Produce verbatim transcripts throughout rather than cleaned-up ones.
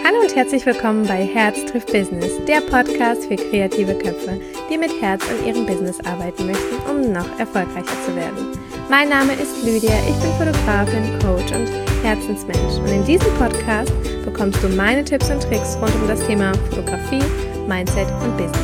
Hallo und herzlich willkommen bei Herz trifft Business, der Podcast für kreative Köpfe, die mit Herz an ihrem Business arbeiten möchten, um noch erfolgreicher zu werden. Mein Name ist Lydia, ich bin Fotografin, Coach und Herzensmensch und in diesem Podcast bekommst du meine Tipps und Tricks rund um das Thema Fotografie, Mindset und Business.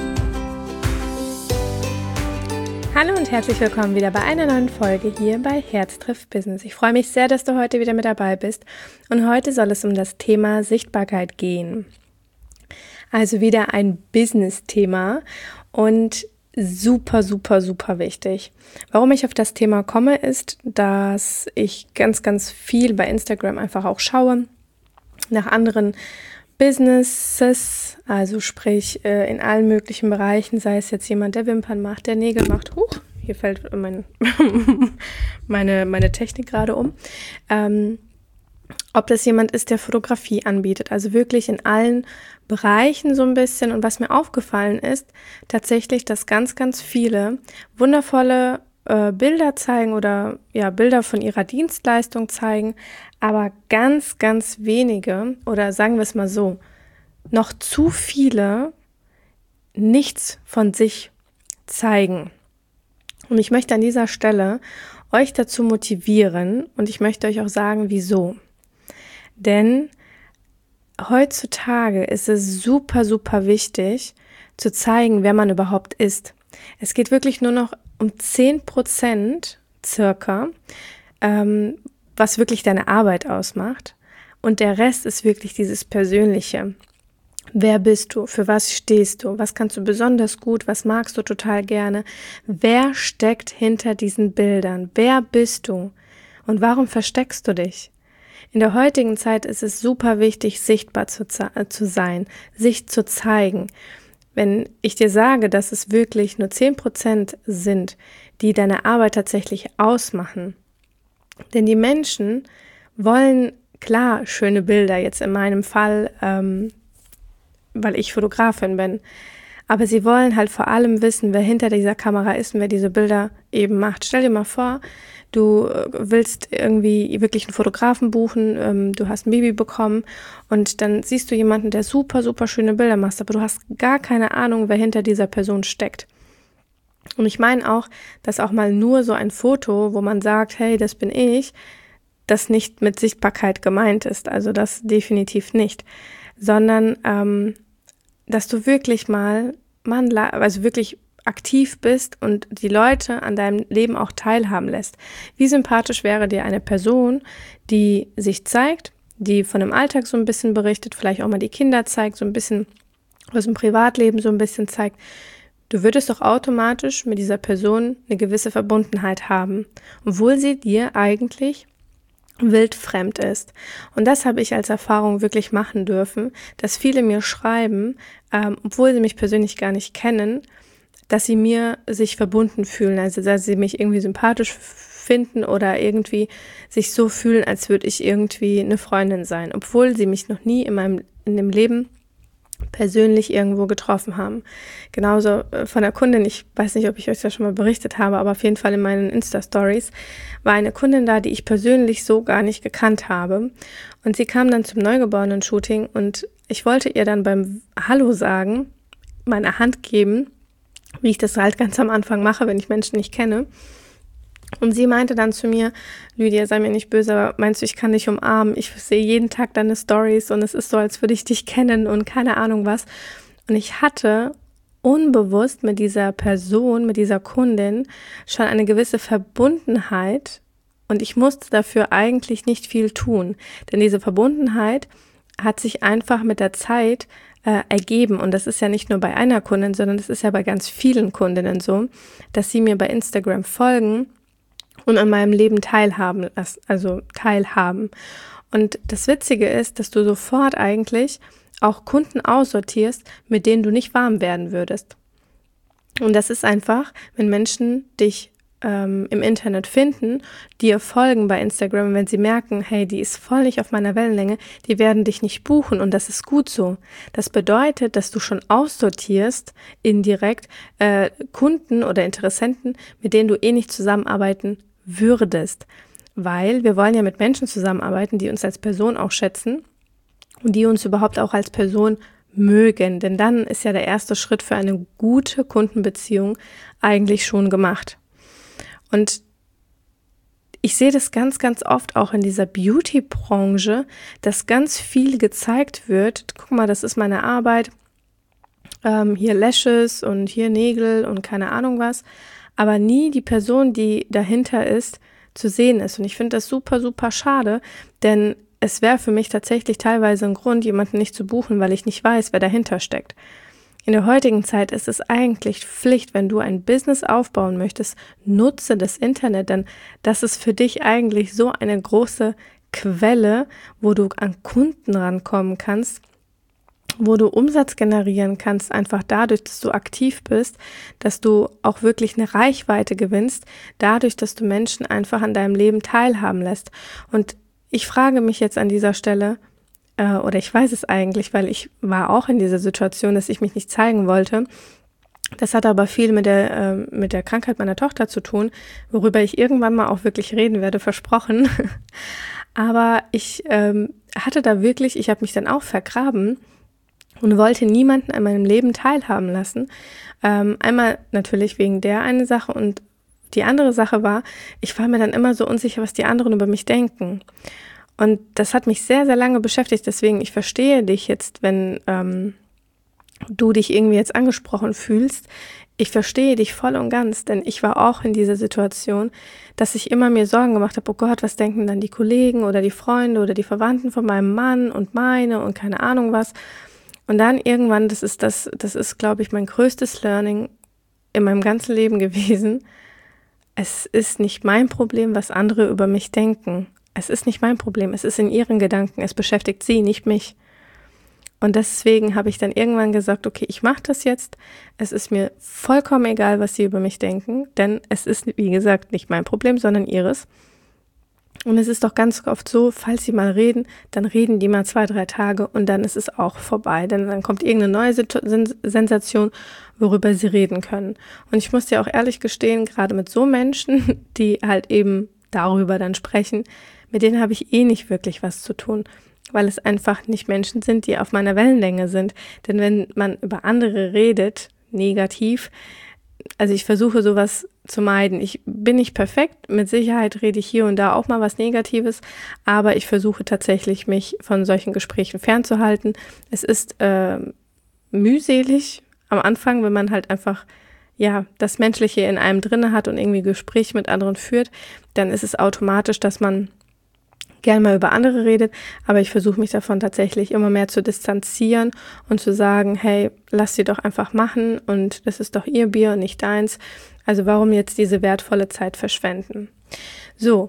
Hallo und herzlich willkommen wieder bei einer neuen Folge hier bei Herz trifft Business. Ich freue mich sehr, dass du heute wieder mit dabei bist und heute soll es um das Thema Sichtbarkeit gehen. Also wieder ein Business-Thema und super, super, super wichtig. Warum ich auf das Thema komme, ist, dass ich ganz, ganz viel bei Instagram einfach auch schaue nach anderen Businesses, also sprich äh, in allen möglichen Bereichen, sei es jetzt jemand, der Wimpern macht, der Nägel macht. Huch, hier fällt mein, meine, meine Technik gerade um. Ähm, ob das jemand ist, der Fotografie anbietet, also wirklich in allen Bereichen so ein bisschen. Und was mir aufgefallen ist, tatsächlich, dass ganz, ganz viele wundervolle äh, Bilder zeigen oder ja Bilder von ihrer Dienstleistung zeigen, aber ganz, ganz wenige, oder sagen wir es mal so, noch zu viele nichts von sich zeigen. Und ich möchte an dieser Stelle euch dazu motivieren und ich möchte euch auch sagen, wieso. Denn heutzutage ist es super, super wichtig, zu zeigen, wer man überhaupt ist. Es geht wirklich nur noch um zehn Prozent circa, ähm, was wirklich deine Arbeit ausmacht. Und der Rest ist wirklich dieses Persönliche. Wer bist du? Für was stehst du? Was kannst du besonders gut? Was magst du total gerne? Wer steckt hinter diesen Bildern? Wer bist du? Und warum versteckst du dich? In der heutigen Zeit ist es super wichtig, sichtbar zu, äh, zu sein, sich zu zeigen. Wenn ich dir sage, dass es wirklich nur zehn Prozent sind, die deine Arbeit tatsächlich ausmachen, denn die Menschen wollen, klar, schöne Bilder, jetzt in meinem Fall, ähm, weil ich Fotografin bin, aber sie wollen halt vor allem wissen, wer hinter dieser Kamera ist und wer diese Bilder eben macht. Stell dir mal vor, du willst irgendwie wirklich einen Fotografen buchen, ähm, du hast ein Baby bekommen und dann siehst du jemanden, der super, super schöne Bilder macht, aber du hast gar keine Ahnung, wer hinter dieser Person steckt. Und ich meine auch, dass auch mal nur so ein Foto, wo man sagt, hey, das bin ich, das nicht mit Sichtbarkeit gemeint ist, also das definitiv nicht, sondern ähm, dass du wirklich mal, man, also wirklich aktiv bist und die Leute an deinem Leben auch teilhaben lässt. Wie sympathisch wäre dir eine Person, die sich zeigt, die von dem Alltag so ein bisschen berichtet, vielleicht auch mal die Kinder zeigt, so ein bisschen aus dem Privatleben so ein bisschen zeigt. Du würdest doch automatisch mit dieser Person eine gewisse Verbundenheit haben, obwohl sie dir eigentlich wildfremd ist. Und das habe ich als Erfahrung wirklich machen dürfen, dass viele mir schreiben, ähm, obwohl sie mich persönlich gar nicht kennen, dass sie mir sich verbunden fühlen, also dass sie mich irgendwie sympathisch finden oder irgendwie sich so fühlen, als würde ich irgendwie eine Freundin sein, obwohl sie mich noch nie in meinem in dem Leben persönlich irgendwo getroffen haben. Genauso von der Kundin, ich weiß nicht, ob ich euch das schon mal berichtet habe, aber auf jeden Fall in meinen Insta-Stories war eine Kundin da, die ich persönlich so gar nicht gekannt habe. Und sie kam dann zum Neugeborenen-Shooting und ich wollte ihr dann beim Hallo sagen, meine Hand geben, wie ich das halt ganz am Anfang mache, wenn ich Menschen nicht kenne. Und sie meinte dann zu mir, Lydia, sei mir nicht böse, aber meinst du, ich kann dich umarmen? Ich sehe jeden Tag deine Stories und es ist so, als würde ich dich kennen und keine Ahnung was. Und ich hatte unbewusst mit dieser Person, mit dieser Kundin schon eine gewisse Verbundenheit und ich musste dafür eigentlich nicht viel tun. Denn diese Verbundenheit hat sich einfach mit der Zeit äh, ergeben und das ist ja nicht nur bei einer Kundin, sondern das ist ja bei ganz vielen Kundinnen so, dass sie mir bei Instagram folgen und an meinem Leben teilhaben lassen, also teilhaben. Und das Witzige ist, dass du sofort eigentlich auch Kunden aussortierst, mit denen du nicht warm werden würdest. Und das ist einfach, wenn Menschen dich ähm, im Internet finden, dir folgen bei Instagram, wenn sie merken, hey, die ist voll nicht auf meiner Wellenlänge, die werden dich nicht buchen und das ist gut so. Das bedeutet, dass du schon aussortierst indirekt äh, Kunden oder Interessenten, mit denen du eh nicht zusammenarbeiten würdest, weil wir wollen ja mit Menschen zusammenarbeiten, die uns als Person auch schätzen und die uns überhaupt auch als Person mögen. Denn dann ist ja der erste Schritt für eine gute Kundenbeziehung eigentlich schon gemacht. Und ich sehe das ganz, ganz oft auch in dieser Beauty-Branche, dass ganz viel gezeigt wird. Guck mal, das ist meine Arbeit. Ähm, hier Lashes und hier Nägel und keine Ahnung was. Aber nie die Person, die dahinter ist, zu sehen ist. Und ich finde das super, super schade, denn es wäre für mich tatsächlich teilweise ein Grund, jemanden nicht zu buchen, weil ich nicht weiß, wer dahinter steckt. In der heutigen Zeit ist es eigentlich Pflicht, wenn du ein Business aufbauen möchtest, nutze das Internet, denn das ist für dich eigentlich so eine große Quelle, wo du an Kunden rankommen kannst, wo du Umsatz generieren kannst, einfach dadurch, dass du aktiv bist, dass du auch wirklich eine Reichweite gewinnst, dadurch, dass du Menschen einfach an deinem Leben teilhaben lässt. Und ich frage mich jetzt an dieser Stelle, äh, oder ich weiß es eigentlich, weil ich war auch in dieser Situation, dass ich mich nicht zeigen wollte. Das hat aber viel mit der, äh, mit der Krankheit meiner Tochter zu tun, worüber ich irgendwann mal auch wirklich reden werde, versprochen. Aber ich ähm, hatte da wirklich, ich habe mich dann auch vergraben und wollte niemanden an meinem Leben teilhaben lassen. Ähm, einmal natürlich wegen der eine Sache und die andere Sache war, ich war mir dann immer so unsicher, was die anderen über mich denken. Und das hat mich sehr, sehr lange beschäftigt. Deswegen, ich verstehe dich jetzt, wenn ähm, du dich irgendwie jetzt angesprochen fühlst. Ich verstehe dich voll und ganz, denn ich war auch in dieser Situation, dass ich immer mir Sorgen gemacht habe, oh Gott, was denken dann die Kollegen oder die Freunde oder die Verwandten von meinem Mann und meine und keine Ahnung was. Und dann irgendwann, das ist das, das ist, glaube ich, mein größtes Learning in meinem ganzen Leben gewesen. Es ist nicht mein Problem, was andere über mich denken. Es ist nicht mein Problem, es ist in ihren Gedanken, es beschäftigt sie, nicht mich. Und deswegen habe ich dann irgendwann gesagt, okay, ich mache das jetzt. Es ist mir vollkommen egal, was sie über mich denken, denn es ist, wie gesagt, nicht mein Problem, sondern ihres. Und es ist doch ganz oft so, falls sie mal reden, dann reden die mal zwei, drei Tage und dann ist es auch vorbei. Denn dann kommt irgendeine neue Sensation, worüber sie reden können. Und ich muss dir auch ehrlich gestehen, gerade mit so Menschen, die halt eben darüber dann sprechen, mit denen habe ich eh nicht wirklich was zu tun, weil es einfach nicht Menschen sind, die auf meiner Wellenlänge sind. Denn wenn man über andere redet, negativ, also ich versuche sowas zu meiden. Ich bin nicht perfekt, mit Sicherheit rede ich hier und da auch mal was Negatives, aber ich versuche tatsächlich, mich von solchen Gesprächen fernzuhalten. Es ist äh, mühselig am Anfang, wenn man halt einfach ja das Menschliche in einem drinne hat und irgendwie Gespräche mit anderen führt, dann ist es automatisch, dass man gern mal über andere redet, aber ich versuche mich davon tatsächlich immer mehr zu distanzieren und zu sagen, hey, lass sie doch einfach machen und das ist doch ihr Bier und nicht deins. Also warum jetzt diese wertvolle Zeit verschwenden? So,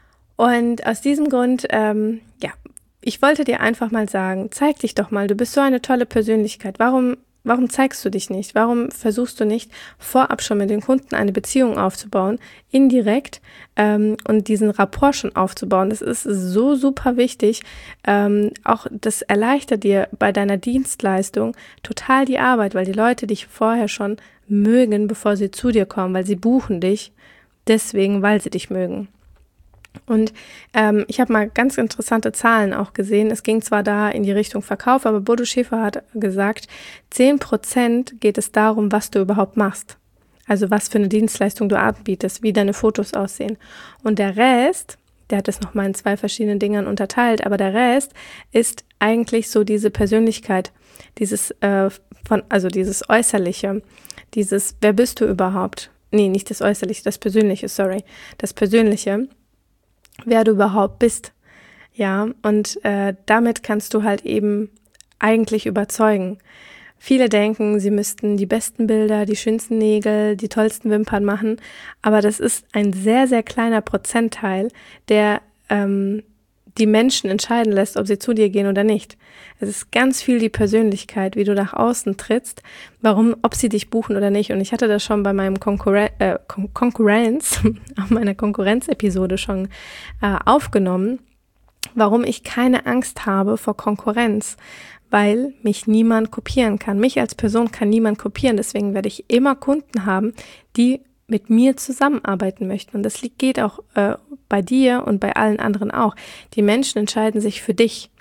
und aus diesem Grund, ähm, ja, ich wollte dir einfach mal sagen, zeig dich doch mal, du bist so eine tolle Persönlichkeit. Warum Warum zeigst du dich nicht? Warum versuchst du nicht, vorab schon mit den Kunden eine Beziehung aufzubauen, indirekt ähm, und diesen Rapport schon aufzubauen? Das ist so super wichtig. Ähm, auch das erleichtert dir bei deiner Dienstleistung total die Arbeit, weil die Leute dich vorher schon mögen, bevor sie zu dir kommen, weil sie buchen dich deswegen, weil sie dich mögen. Und ähm, ich habe mal ganz interessante Zahlen auch gesehen. Es ging zwar da in die Richtung Verkauf, aber Bodo Schäfer hat gesagt, zehn Prozent geht es darum, was du überhaupt machst. Also was für eine Dienstleistung du anbietest, wie deine Fotos aussehen. Und der Rest, der hat es nochmal in zwei verschiedenen Dingern unterteilt, aber der Rest ist eigentlich so diese Persönlichkeit, dieses äh, von, also dieses Äußerliche, dieses, wer bist du überhaupt? Nee, nicht das Äußerliche, das Persönliche, sorry, das Persönliche. Wer du überhaupt bist, ja, und äh, damit kannst du halt eben eigentlich überzeugen. Viele denken, sie müssten die besten Bilder, die schönsten Nägel, die tollsten Wimpern machen, aber das ist ein sehr, sehr kleiner Prozentteil, der ähm, die Menschen entscheiden lässt, ob sie zu dir gehen oder nicht. Es ist ganz viel die Persönlichkeit, wie du nach außen trittst, warum, ob sie dich buchen oder nicht. Und ich hatte das schon bei meinem Konkurren- äh, Kon- Konkurrenz, auf meiner Konkurrenz-Episode schon äh, aufgenommen, warum ich keine Angst habe vor Konkurrenz, weil mich niemand kopieren kann. Mich als Person kann niemand kopieren, deswegen werde ich immer Kunden haben, die mit mir zusammenarbeiten möchten. Und das geht auch äh, bei dir und bei allen anderen auch. Die Menschen entscheiden sich für dich,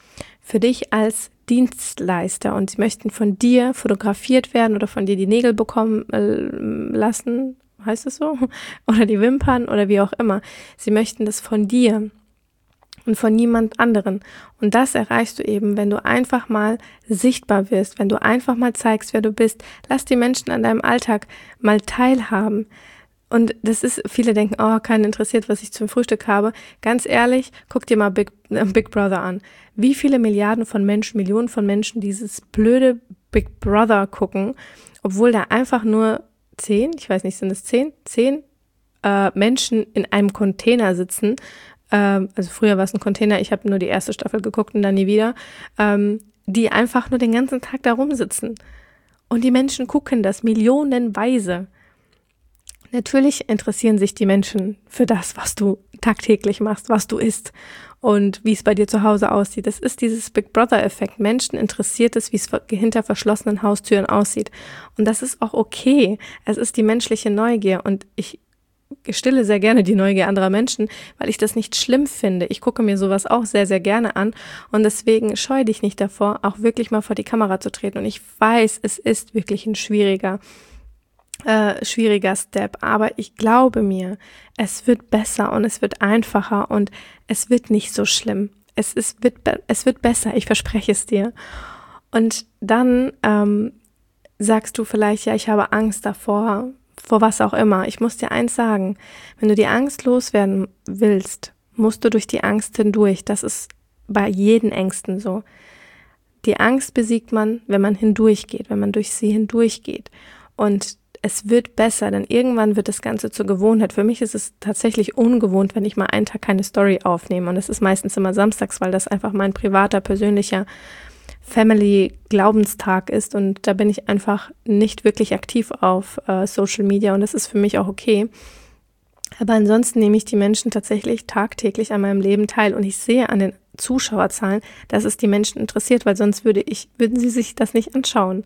für dich als Dienstleister und sie möchten von dir fotografiert werden oder von dir die Nägel bekommen äh, lassen, heißt es so? Oder die Wimpern oder wie auch immer. Sie möchten das von dir und von niemand anderen. Und das erreichst du eben, wenn du einfach mal sichtbar wirst, wenn du einfach mal zeigst, wer du bist. Lass die Menschen an deinem Alltag mal teilhaben. Und das ist, viele denken, oh, keinen interessiert, was ich zum Frühstück habe. Ganz ehrlich, guck dir mal Big, äh, Big Brother an. Wie viele Milliarden von Menschen, Millionen von Menschen dieses blöde Big Brother gucken, obwohl da einfach nur zehn, ich weiß nicht, sind es zehn, zehn äh, Menschen in einem Container sitzen. Ähm, also früher war es ein Container, ich habe nur die erste Staffel geguckt und dann nie wieder, ähm, die einfach nur den ganzen Tag da rumsitzen. Und die Menschen gucken das millionenweise. Natürlich interessieren sich die Menschen für das, was du tagtäglich machst, was du isst und wie es bei dir zu Hause aussieht. Das ist dieses Big Brother-Effekt. Menschen interessiert es, wie es hinter verschlossenen Haustüren aussieht. Und das ist auch okay. Es ist die menschliche Neugier und ich stille sehr gerne die Neugier anderer Menschen, weil ich das nicht schlimm finde. Ich gucke mir sowas auch sehr, sehr gerne an und deswegen scheue dich nicht davor, auch wirklich mal vor die Kamera zu treten. Und ich weiß, es ist wirklich ein schwieriger Äh, schwieriger Step, aber ich glaube mir, es wird besser und es wird einfacher und es wird nicht so schlimm. Es ist, wird, es wird besser, ich verspreche es dir. Und dann ähm, sagst du vielleicht, ja, ich habe Angst davor, vor was auch immer. Ich muss dir eins sagen, wenn du die Angst loswerden willst, musst du durch die Angst hindurch. Das ist bei jeden Ängsten so. Die Angst besiegt man, wenn man hindurchgeht, wenn man durch sie hindurchgeht. Und es wird besser, denn irgendwann wird das Ganze zur Gewohnheit. Für mich ist es tatsächlich ungewohnt, wenn ich mal einen Tag keine Story aufnehme. Und das ist meistens immer samstags, weil das einfach mein privater, persönlicher Family-Glaubenstag ist. Und da bin ich einfach nicht wirklich aktiv auf äh, Social Media und das ist für mich auch okay. Aber ansonsten nehme ich die Menschen tatsächlich tagtäglich an meinem Leben teil. Und ich sehe an den Zuschauerzahlen, dass es die Menschen interessiert, weil sonst würde ich, würden sie sich das nicht anschauen.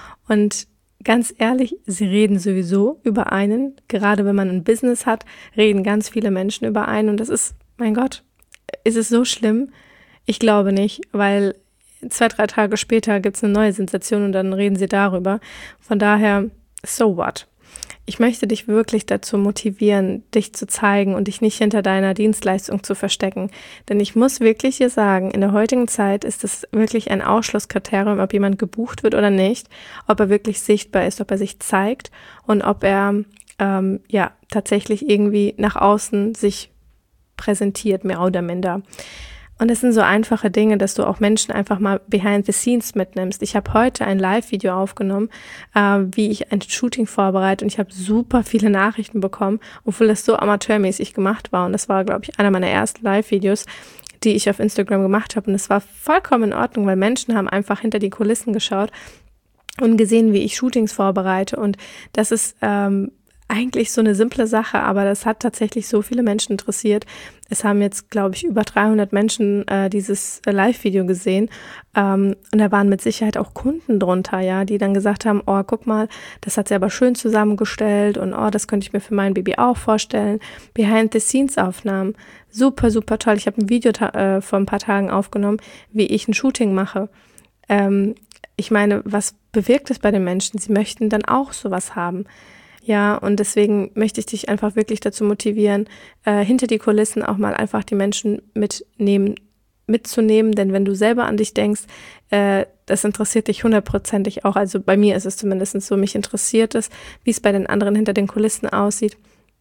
Und ganz ehrlich, sie reden sowieso über einen. Gerade wenn man ein Business hat, reden ganz viele Menschen über einen. Und das ist, mein Gott, ist es so schlimm? Ich glaube nicht, weil zwei, drei Tage später gibt es eine neue Sensation und dann reden sie darüber. Von daher, so what? Ich möchte dich wirklich dazu motivieren, dich zu zeigen und dich nicht hinter deiner Dienstleistung zu verstecken. Denn ich muss wirklich hier sagen, in der heutigen Zeit ist es wirklich ein Ausschlusskriterium, ob jemand gebucht wird oder nicht, ob er wirklich sichtbar ist, ob er sich zeigt und ob er ähm, ja tatsächlich irgendwie nach außen sich präsentiert, mehr oder minder. Und es sind so einfache Dinge, dass du auch Menschen einfach mal behind the scenes mitnimmst. Ich habe heute ein Live-Video aufgenommen, äh, wie ich ein Shooting vorbereite und ich habe super viele Nachrichten bekommen, obwohl das so amateurmäßig gemacht war. Und das war, glaube ich, einer meiner ersten Live-Videos, die ich auf Instagram gemacht habe. Und es war vollkommen in Ordnung, weil Menschen haben einfach hinter die Kulissen geschaut und gesehen, wie ich Shootings vorbereite. Und das ist ähm, eigentlich so eine simple Sache, aber das hat tatsächlich so viele Menschen interessiert. Es haben jetzt, glaube ich, über dreihundert Menschen äh, dieses äh, Live-Video gesehen ähm, und da waren mit Sicherheit auch Kunden drunter, ja, die dann gesagt haben, oh, guck mal, das hat sie aber schön zusammengestellt und oh, das könnte ich mir für mein Baby auch vorstellen. Behind-the-Scenes-Aufnahmen, super, super toll. Ich habe ein Video ta- äh, vor ein paar Tagen aufgenommen, wie ich ein Shooting mache. Ähm, ich meine, was bewirkt es bei den Menschen? Sie möchten dann auch sowas haben. Ja, und deswegen möchte ich dich einfach wirklich dazu motivieren, äh, hinter die Kulissen auch mal einfach die Menschen mitnehmen, mitzunehmen, denn wenn du selber an dich denkst, äh, das interessiert dich hundertprozentig auch, also bei mir ist es zumindest so, mich interessiert es, wie es bei den anderen hinter den Kulissen aussieht,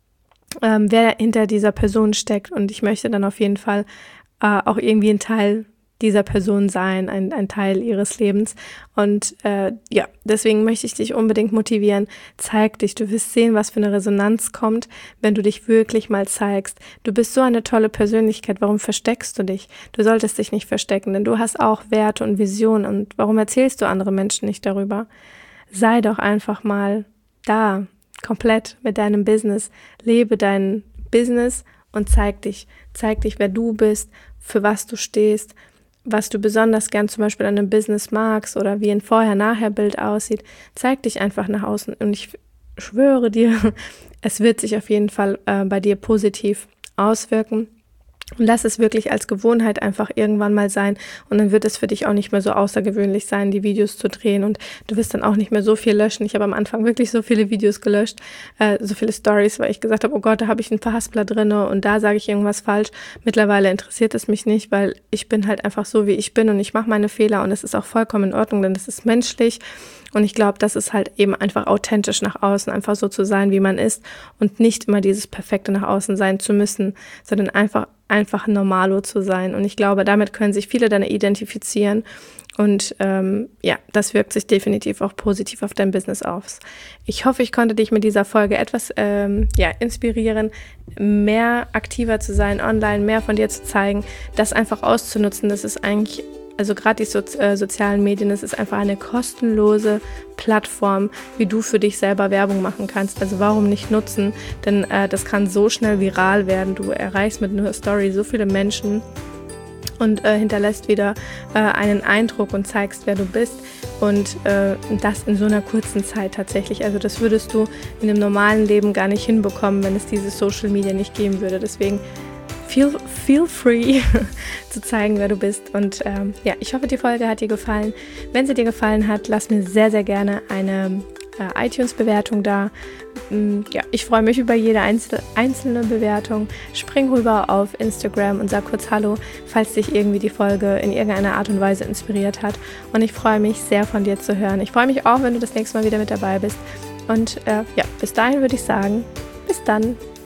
ähm, wer hinter dieser Person steckt und ich möchte dann auf jeden Fall äh, auch irgendwie ein Teil dieser Person sein, ein, ein Teil ihres Lebens. Und äh, ja, deswegen möchte ich dich unbedingt motivieren. Zeig dich, du wirst sehen, was für eine Resonanz kommt, wenn du dich wirklich mal zeigst. Du bist so eine tolle Persönlichkeit, warum versteckst du dich? Du solltest dich nicht verstecken, denn du hast auch Werte und Visionen. Und warum erzählst du andere Menschen nicht darüber? Sei doch einfach mal da, komplett mit deinem Business. Lebe dein Business und zeig dich. Zeig dich, wer du bist, für was du stehst, was du besonders gern zum Beispiel an einem Business magst oder wie ein Vorher-Nachher-Bild aussieht. Zeig dich einfach nach außen und ich schwöre dir, es wird sich auf jeden Fall äh, bei dir positiv auswirken Und lass es wirklich als Gewohnheit einfach irgendwann mal sein und dann wird es für dich auch nicht mehr so außergewöhnlich sein, die Videos zu drehen und du wirst dann auch nicht mehr so viel löschen. Ich habe am Anfang wirklich so viele Videos gelöscht, äh, so viele Stories, weil ich gesagt habe, oh Gott, da habe ich einen Verhaspler drin und da sage ich irgendwas falsch. Mittlerweile interessiert es mich nicht, weil ich bin halt einfach so, wie ich bin und ich mache meine Fehler und es ist auch vollkommen in Ordnung, denn es ist menschlich. Und ich glaube, das ist halt eben einfach authentisch nach außen, einfach so zu sein, wie man ist und nicht immer dieses Perfekte nach außen sein zu müssen, sondern einfach einfach normalo zu sein. Und ich glaube, damit können sich viele dann identifizieren und ähm, ja, das wirkt sich definitiv auch positiv auf dein Business aus. Ich hoffe, ich konnte dich mit dieser Folge etwas ähm, ja, inspirieren, mehr aktiver zu sein online, mehr von dir zu zeigen, das einfach auszunutzen. Das ist eigentlich Also gerade die so, äh, sozialen Medien, das ist einfach eine kostenlose Plattform, wie du für dich selber Werbung machen kannst. Also warum nicht nutzen? Denn äh, das kann so schnell viral werden. Du erreichst mit einer Story so viele Menschen und äh, hinterlässt wieder äh, einen Eindruck und zeigst, wer du bist. Und äh, das in so einer kurzen Zeit tatsächlich. Also das würdest du in einem normalen Leben gar nicht hinbekommen, wenn es diese Social Media nicht geben würde. Deswegen Feel, feel free zu zeigen, wer du bist. Und ähm, ja, ich hoffe, die Folge hat dir gefallen. Wenn sie dir gefallen hat, lass mir sehr, sehr gerne eine äh, iTunes-Bewertung da. Ähm, ja, ich freue mich über jede einzelne, einzelne Bewertung. Spring rüber auf Instagram und sag kurz Hallo, falls dich irgendwie die Folge in irgendeiner Art und Weise inspiriert hat. Und ich freue mich sehr, von dir zu hören. Ich freue mich auch, wenn du das nächste Mal wieder mit dabei bist. Und äh, ja, bis dahin würde ich sagen, bis dann.